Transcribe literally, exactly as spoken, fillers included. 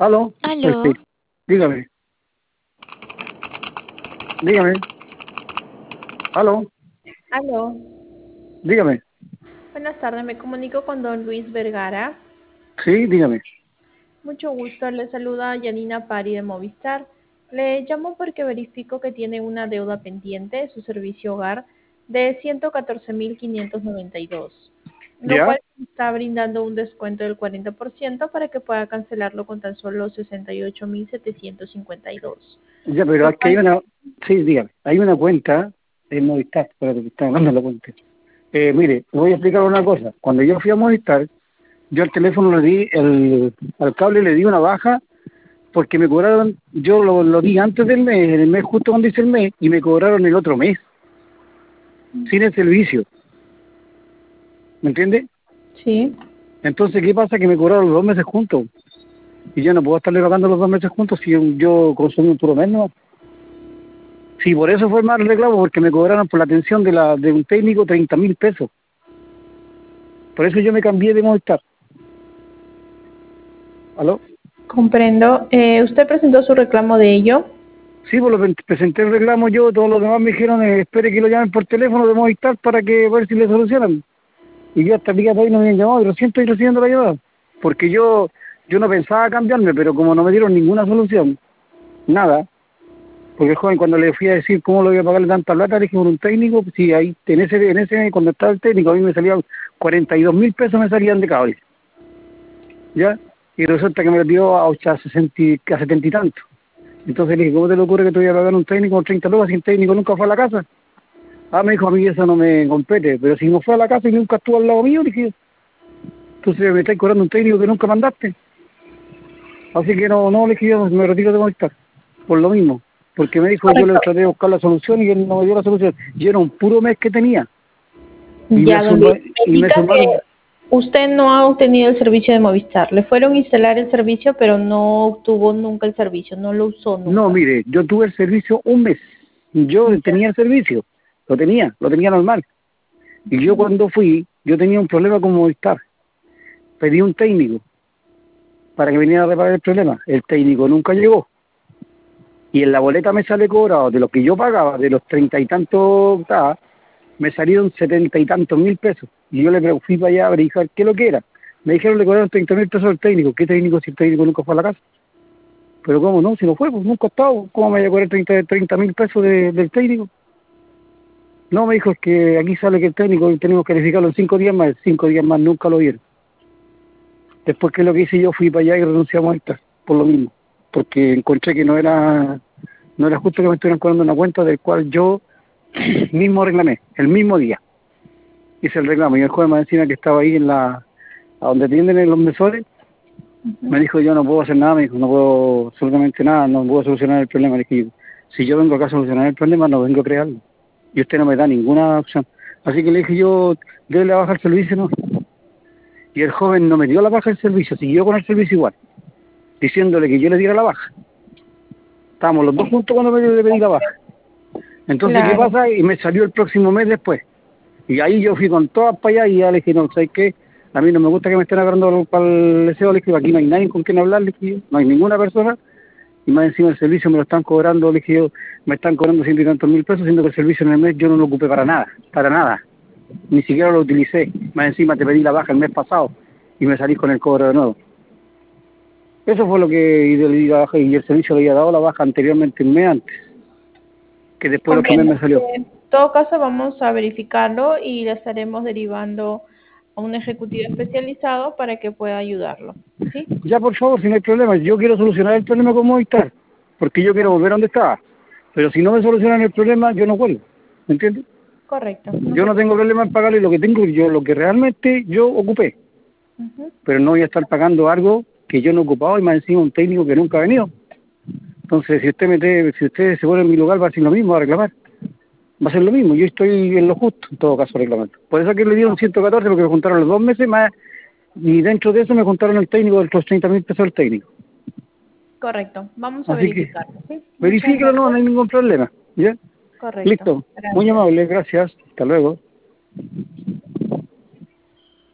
Aló, Aló, este, dígame, dígame, aló, Aló, dígame, buenas tardes, me comunico con don Luis Vergara. sí, dígame. Mucho gusto, le saluda Yanina Pari de Movistar. Le llamo porque verifico que tiene una deuda pendiente de su servicio hogar de ciento catorce mil quinientos noventa y dos, lo ¿Ya? cual está brindando un descuento del cuarenta por ciento para que pueda cancelarlo con tan solo sesenta y ocho mil setecientos cincuenta y dos. Ya, pero Lo aquí hay cual, una, sí, dígame, hay una cuenta en Movistar, espérate, que está hablando la cuenta. Eh, mire, le voy a explicar una cosa. Cuando yo fui a Movistar, yo al teléfono le di, el, al cable le di una baja porque me cobraron, yo lo, lo di antes del mes, en el mes justo cuando hice el mes, y me cobraron el otro mes, sin el servicio, ¿me entiende? sí, Entonces, ¿qué pasa? Que me cobraron los dos meses juntos. Y yo no puedo estarle pagando los dos meses juntos si yo, yo consumí un puro mes, ¿no? Sí, por eso fue más el reclamo, porque me cobraron por la atención de la de un técnico treinta mil pesos. Por eso yo me cambié de Movistar. ¿Aló? comprendo. Eh, ¿usted presentó su reclamo de ello? Sí, pues lo pre- presenté el reclamo yo, todos los demás me dijeron, eh, espere que lo llamen por teléfono de Movistar para que ver si le solucionan. Y yo hasta el día de hoy no me han llamado, y recién estoy recibiendo la llamada. Porque yo yo no pensaba cambiarme, pero como no me dieron ninguna solución, nada. Porque el joven, cuando le fui a decir cómo lo voy a pagarle tanta plata, le dije por un técnico, pues sí, ahí, en ese, en ese, cuando estaba el técnico, a mí me salían cuarenta y dos mil pesos me salían de cable, ¿ya? Y resulta que me lo dio a, ocho- a, sesenta, y- a setenta y tanto. Entonces le dije, ¿cómo te le ocurre que te voy a pagar un técnico con treinta lucas si el técnico nunca fue a la casa? Ah, me dijo, a mí eso no me compete, pero si no fue a la casa y nunca estuvo al lado mío, le dije, entonces me estáis cobrando un técnico que nunca mandaste. Así que no, no, le dije, yo me retiro de Movistar, por lo mismo. Porque me dijo, yo le Correcto. traté de buscar la solución y él no me dio la solución. Y era un puro mes que tenía. Y me, Ya, don Luis, suma, me y me indica sumaron, que usted no ha obtenido el servicio de Movistar. Le fueron a instalar el servicio, pero no obtuvo nunca el servicio, no lo usó no, nunca. mire, yo tuve el servicio un mes. Yo Ya. tenía el servicio, lo tenía, lo tenía normal. Y yo cuando fui, yo tenía un problema con Movistar. Pedí un técnico para que viniera a reparar el problema. El técnico nunca llegó. Y en la boleta me sale cobrado de lo que yo pagaba, de los treinta y tantos, ah, me salieron setenta y tantos mil pesos. Y yo le pre- fui para allá a verificar qué es lo que era. Me dijeron le cobraron treinta mil pesos al técnico. ¿Qué técnico si el técnico nunca fue a la casa? Pero ¿cómo no? Si no fue, pues nunca ha estado. ¿Cómo me voy a cobrar treinta mil pesos de- del técnico? No, me dijo, es que aquí sale que el técnico tenemos que verificarlo en cinco días más. En cinco días más nunca lo vieron. Después que lo que hice yo fui para allá y renunciamos a esta, por lo mismo. Porque encontré que no era no era justo que me estuvieran cobrando una cuenta del cual yo mismo reclamé, el mismo día. Hice el reclamo y el juez más encima que estaba ahí en la, a donde atienden los mesores, me dijo yo no puedo hacer nada, me dijo no puedo absolutamente nada, no puedo solucionar el problema. Le dije, si yo vengo acá a solucionar el problema, no vengo a crearlo. Y usted no me da ninguna opción. Así que le dije yo, déle la baja al servicio, no. Y el joven no me dio la baja del servicio, siguió con el servicio igual, diciéndole que yo le diera la baja. Estábamos los dos juntos cuando me le pedí la baja. Entonces, ¿qué Claro, pasa? Y me salió el próximo mes después. Y ahí yo fui con todas para allá y ya le dije, no, ¿sabes qué? A mí no me gusta que me estén agarrando para el deseo, le dije, aquí no hay nadie con quien hablar, le dije, no hay ninguna persona, y más encima el servicio me lo están cobrando, le dije yo, me están cobrando ciento y tantos mil pesos, siendo que el servicio en el mes yo no lo ocupé para nada, para nada, ni siquiera lo utilicé, más encima te pedí la baja el mes pasado, y me salís con el cobro de nuevo. Eso fue lo que, y, de- y la baja, y el servicio le había dado la baja anteriormente un mes antes, que después el otro mes comprendo. me salió. En todo caso, vamos a verificarlo y le estaremos derivando a un ejecutivo especializado para que pueda ayudarlo. ¿Sí? Ya, por favor, si no hay problema, yo quiero solucionar el problema con Movistar, porque yo quiero volver a donde estaba. Pero si no me solucionan el problema, yo no vuelvo, ¿me entiendes? Correcto, no Yo se no tengo preocupe. problema en pagarle lo que tengo, yo lo que realmente yo ocupé, Ujú. pero no voy a estar pagando algo que yo no he ocupado y más encima un técnico que nunca ha venido. Entonces, si usted me si usted se pone en mi lugar, va a ser lo mismo, va a reclamar. Va a ser lo mismo, yo estoy en lo justo, en todo caso, reclamando. Por eso que le dieron ciento catorce, porque me juntaron los dos meses más, y dentro de eso me juntaron el técnico de los treinta mil pesos del técnico. Correcto, vamos a Así que verificarlo. ¿Sí? Muchas verifíquelo, no, no gracias. hay ningún problema. ¿Ya? Correcto, Listo. Muy gracias. amable, gracias. Hasta luego.